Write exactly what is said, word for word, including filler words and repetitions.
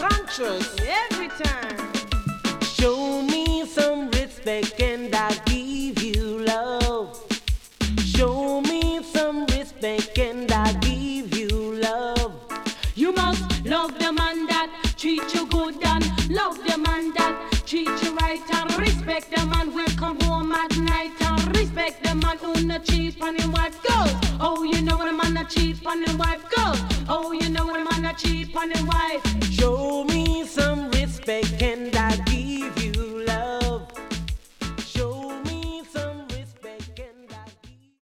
conscious. Every time. Show me some respect and I give you love. Show me some respect and I give you love. You must love the man that treat you good and love the man that treat you right and respect the man who come home at night and respect the man who not cheat on his wife goes. Oh, you know when a man not cheat on his wife goes. Oh, you know when a man not cheat on his wife.